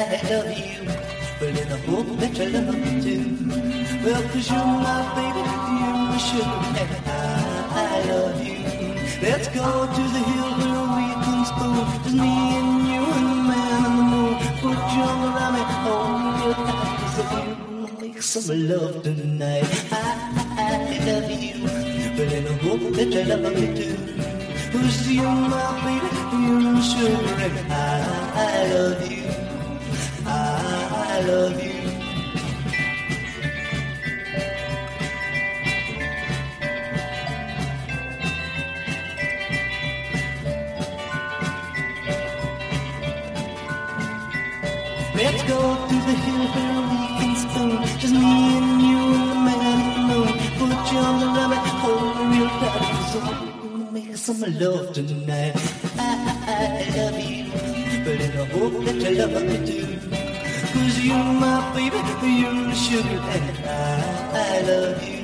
love you, but in the hope that you love me too. Well, 'cause you're my baby, you're my sugar, and I love you. Let's go to the hill where we can spoon. Just me and you and the man on the moon. Put your arm around me, hold me real tight, 'cause we'll make some love tonight. I love you, but in the hope that you love me too. 'Cause you're my baby, you're my sugar, and I love you. I love you. Let's go to the hill where we can spoon. Just me and you and the man in the moon. Put you on the rabbit, hold me real tight, 'cause we'll make some love tonight. I love you, but in the hope that you love me too. 'Cause you're my baby, you're my sugar, and I love you.